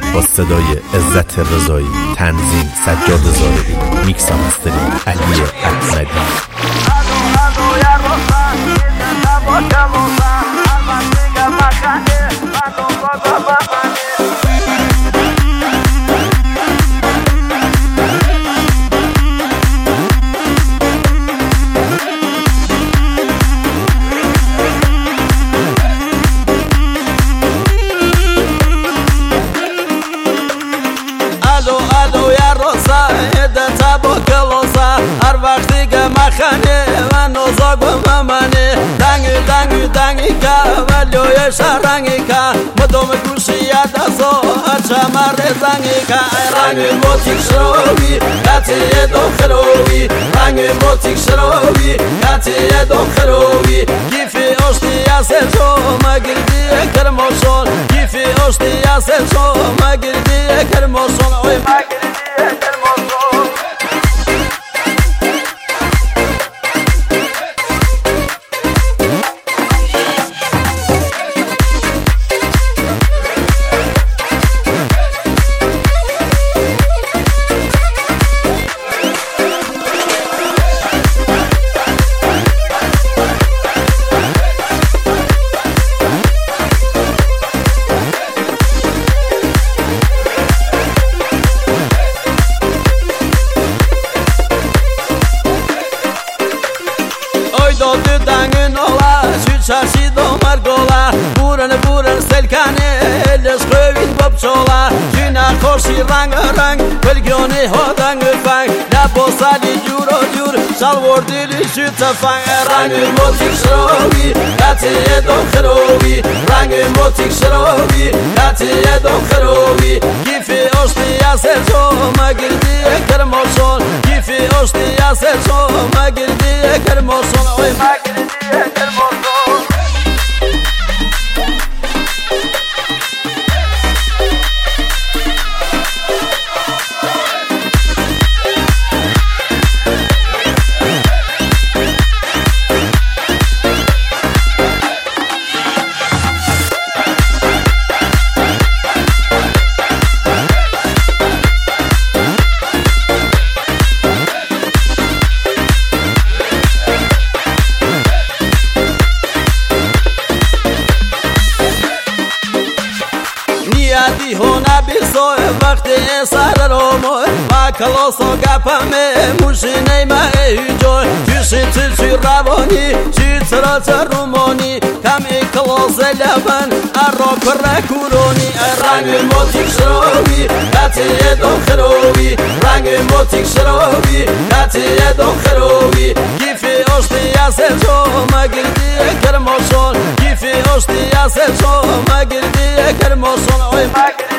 با صدای عزت رضایی، تنظیم سجاد زاهدی، میکس و مسترینگ علی احمدی. هر وقتی که مخنه و نوزاگ و ممنه دنگی که ولیوی شرنگی که مدام گوشی دستو چمر زنگی که رنگ موتیک شروعی کتی داخلوی رنگ موتیک شروعی کتی داخلوی گیفی اشتی از شما گردی کرماشون گیفی اشتی از شما گردی کرماشون اوی مگردی کرماشون. داده دنگن اولا چرشی دومر گولا بورن سلکنه الش خوین بابچولا جینا خوشی رنگ بلگیونی ها دنگ فنگ لبو سالی جور شلوار دیلی شیط فنگ رنگ موتیک شروعی کتی داخلوی رنگ موتیک شروعی کتی داخلوی گیفی اشتی از شما گردی کرماشون گیفی اشتی از شما گردی کرماشون اوی مگردی کرماشون. نیادی هونا بیسوی وقتی سر رومو با کلاسو گپمه موشینی ما ایجوی چی روانی چی تر رومانی کمی کلاس لبن ارو کره کورونی رنگ موتیک شروعی کتی داخلوی رنگ موتیک شروعی کتی داخلوی گیفی اشتی از شما گردی کرماشون گیفی اشتی از شما گردی کرماشون اوی مگردی